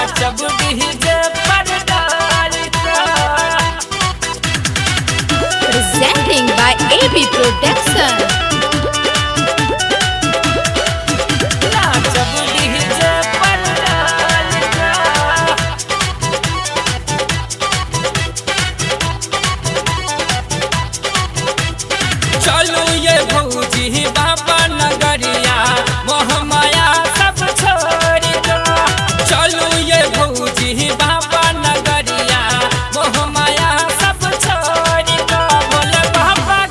नाचब डीजे पर डाल का। Presenting by AB Production. नाचब डीजे पर डाल का। चलो ये भौजी बाबा नगरिया मोह माया सब छोड़ दो। चलो ये भौजी बाबा नगरिया मोह माया सब छोड़ दो। भोले बाबा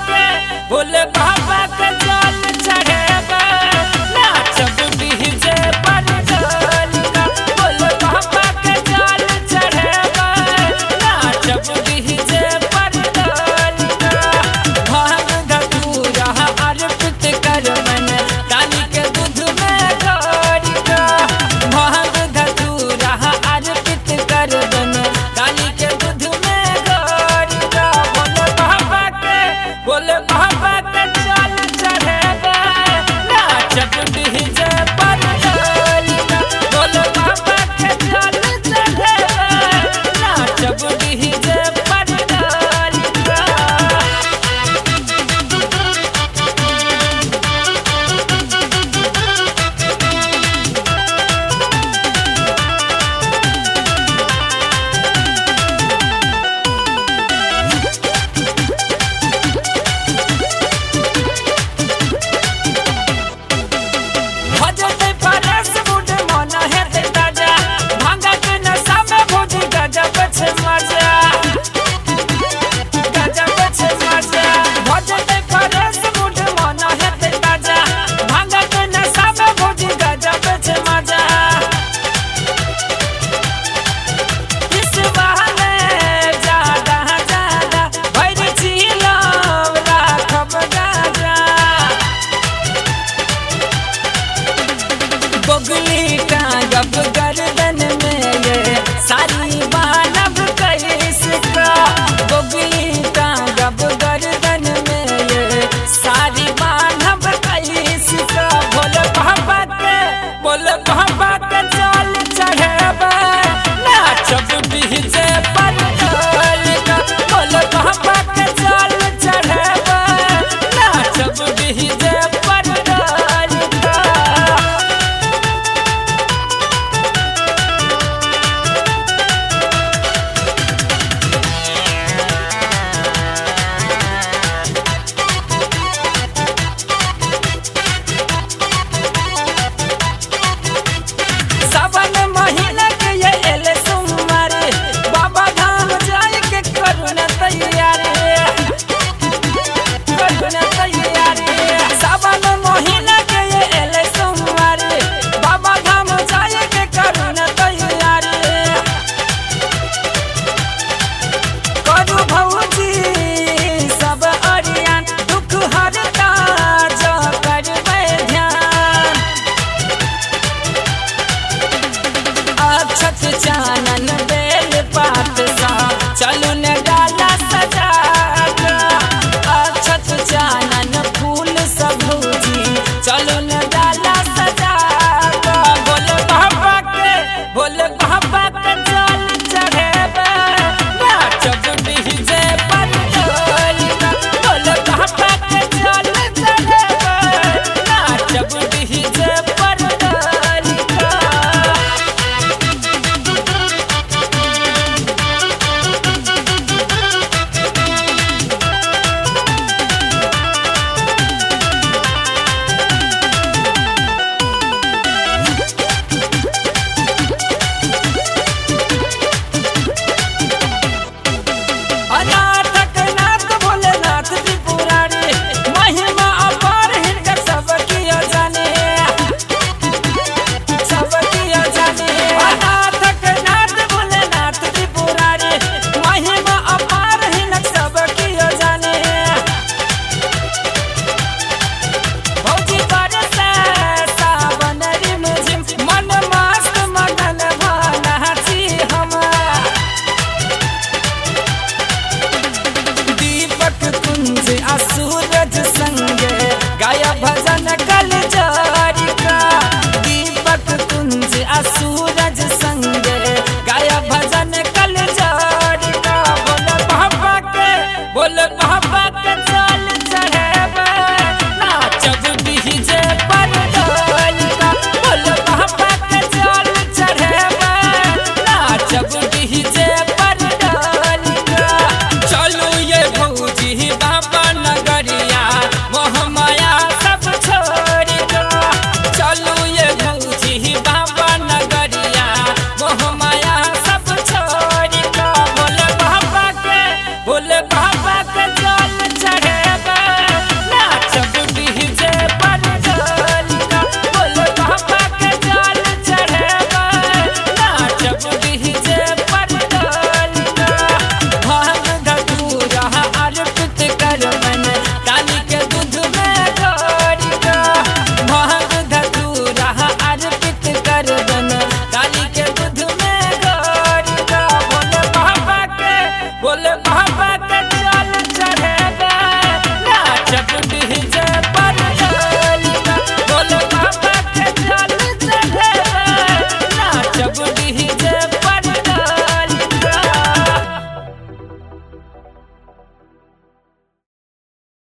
के जल चढ़ेगा नाचब डीजे पर डाल का। भोले बाबा के जल चढ़ेगा नाचब डीजे पर डाल का। भांग धतूरा अर्पित कर मन डाली के दूध में घोर का। भांग धतूरा अर्पित कर मन डाली के दूध में घोर का। भोले बाबा के जल चढ़ेगा नाचब डीजे पर डाल का। भोले बाबा के जल चढ़ेगा नाचब डीजे पर डाल का। भजते परस बुढ़ मन हेते ताजा भांगा के नशा में भोजी गजब छे मजा। गजब छे मजा। भजते परस बुढ़ मन हेते ताजा भांगा के नशा में भोजी गजब छे मजा। इस बहाने ज्यादा भैर झीलम राखब गाजा। बगली का गप